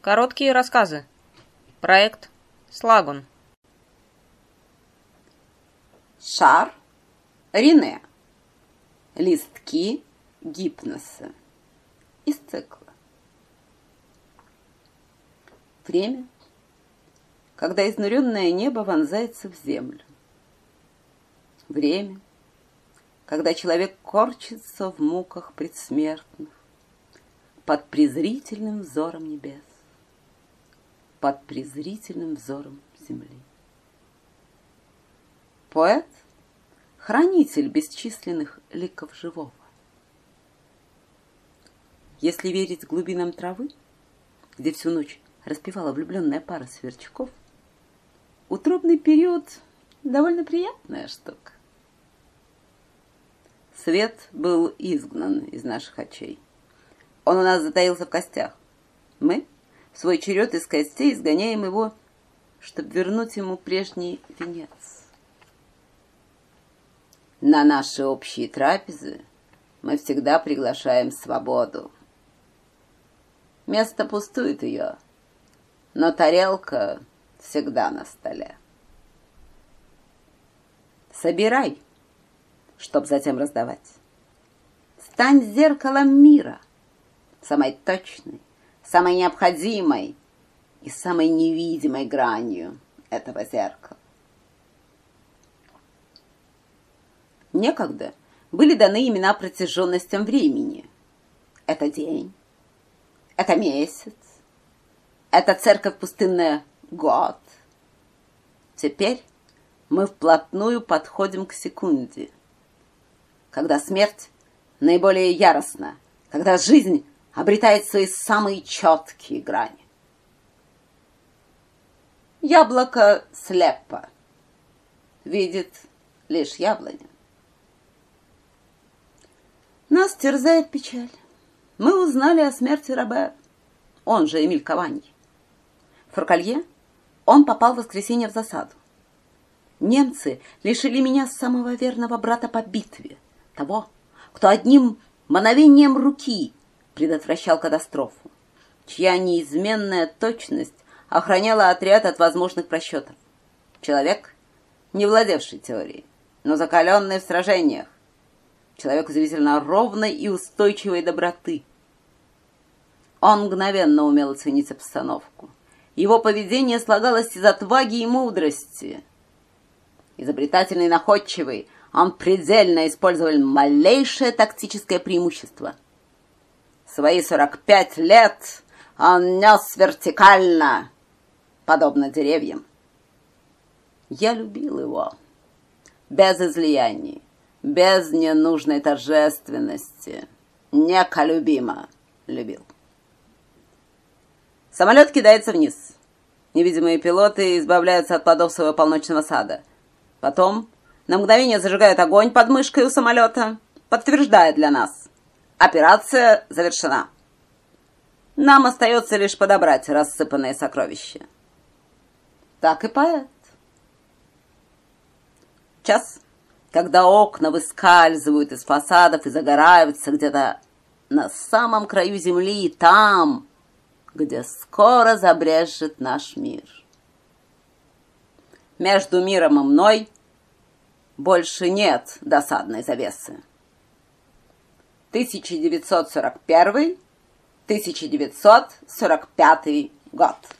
Короткие рассказы. Проект Слагун. Шар Рене. Листки гипноса. Из цикла. Время, когда изнуренное небо вонзается в землю. Время, когда человек корчится в муках предсмертных под презрительным взором небес, под презрительным взором земли. Поэт — хранитель бесчисленных ликов живого. Если верить глубинам травы, где всю ночь распевала влюбленная пара сверчков, утробный период — довольно приятная штука. Свет был изгнан из наших очей. Он у нас затаился в костях. Мы в свой черед из костей изгоняем его, чтобы вернуть ему прежний венец. На наши общие трапезы мы всегда приглашаем свободу. Место пустует ее, но тарелка всегда на столе. Собирай, чтоб затем раздавать. Стань зеркалом мира, самой точной, самой необходимой и самой невидимой гранью этого зеркала. Некогда были даны имена протяженностям времени. Это день, это месяц, это церковь пустынная год. Теперь мы вплотную подходим к секунде, когда смерть наиболее яростна, когда жизнь обретает свои самые четкие грани. Яблоко слепо, видит лишь яблоня. Нас терзает печаль. Мы узнали о смерти Робера, он же Эмиль Каваньи. В Фуркалье он попал в воскресенье в засаду. Немцы лишили меня самого верного брата по битве, того, кто одним мановением руки предотвращал катастрофу, чья неизменная точность охраняла отряд от возможных просчетов. Человек, не владевший теорией, но закаленный в сражениях. Человек удивительно ровной и устойчивой доброты. Он мгновенно умел оценить обстановку. Его поведение слагалось из отваги и мудрости. Изобретательный и находчивый, он предельно использовал малейшее тактическое преимущество. Свои 45 лет он нес вертикально, подобно деревьям. Я любил его. Без излияний, без ненужной торжественности. Неколюбимо любил. Самолет кидается вниз. Невидимые пилоты избавляются от плодов своего полночного сада. Потом на мгновение зажигают огонь под мышкой у самолета, подтверждая для нас: операция завершена. Нам остается лишь подобрать рассыпанные сокровища. Так и поэт. Час, когда окна выскальзывают из фасадов и загораются где-то на самом краю земли, там, где скоро забрежет наш мир. Между миром и мной больше нет досадной завесы. 1941-1945 год.